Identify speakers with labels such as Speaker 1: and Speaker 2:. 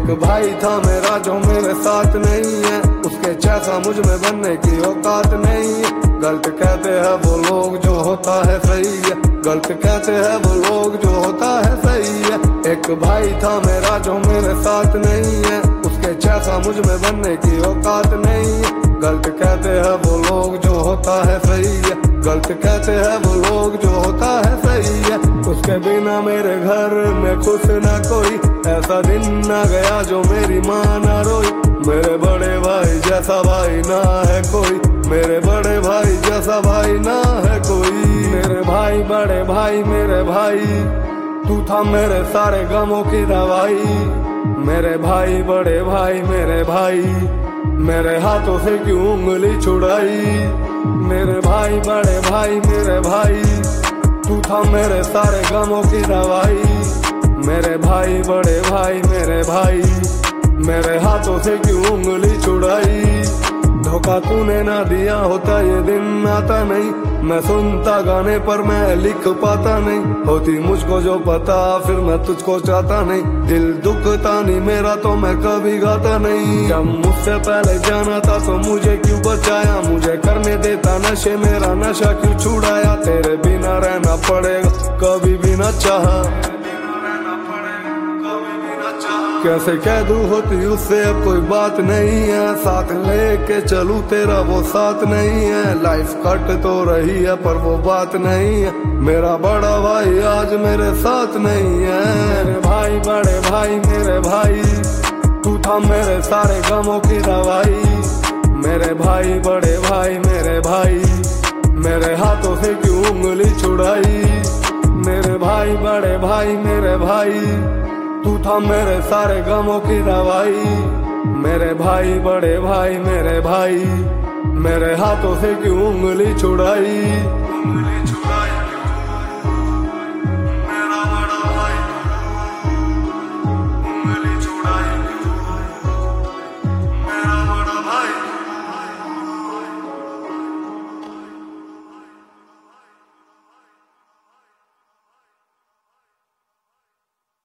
Speaker 1: एक भाई था मेरा जो मेरे साथ नहीं है, उसके जैसा मुझ में बनने की औकात नहीं है। गलत कहते हैं वो लोग जो होता है सही है, गलत कहते हैं वो लोग जो होता है सही है। एक भाई था मेरा जो मेरे साथ नहीं है, उसके जैसा मुझ में बनने की औकात नहीं है। गलत कहते हैं वो लोग जो होता है सही है, गलत कहते हैं वो लोग जो होता है सही है। उसके बिना मेरे घर में खुश ना कोई, ऐसा दिन ना गया जो मेरी माँ ना रोई। मेरे बड़े भाई जैसा भाई ना है कोई, मेरे बड़े भाई जैसा भाई ना है कोई। मेरे भाई बड़े भाई मेरे भाई, तू था मेरे सारे गमों की दवाई। मेरे भाई बड़े भाई मेरे भाई, मेरे हाथों से क्यों उंगली छुड़ाई। मेरे भाई बड़े भाई मेरे भाई, तू था मेरे सारे गमों की दवाई। मेरे भाई बड़े भाई मेरे भाई, मेरे हाथों से क्यों उंगली छुड़ाई। धोखा तूने ना दिया होता ये दिन आता नहीं, मैं सुनता गाने पर मैं लिख पाता नहीं। होती मुझको जो पता फिर मैं तुझको चाहता नहीं, दिल दुखता नहीं मेरा तो मैं कभी गाता नहीं। जब मुझसे पहले जाना था तो मुझे क्यों बचाया, मुझे करने देता नशे मेरा नशा क्यों छुड़ाया। तेरे बिना रहना पड़ेगा कभी भी न चाहा, कैसे कह दूं होती उससे अब कोई बात नहीं है। साथ लेके चलूं तेरा वो साथ नहीं है, लाइफ कट तो रही है पर वो बात नहीं है। मेरा बड़ा भाई आज मेरे साथ नहीं है। मेरे भाई बड़े भाई मेरे भाई, तू था मेरे सारे गमों की दवाई। मेरे भाई बड़े भाई मेरे भाई, मेरे हाथों से क्यों उंगली छुड़ाई। मेरे भाई बड़े भाई मेरे भाई, तू था मेरे सारे गमों की दवाई। मेरे भाई बड़े भाई मेरे भाई, मेरे हाथों से क्यों उंगली छुड़ाई।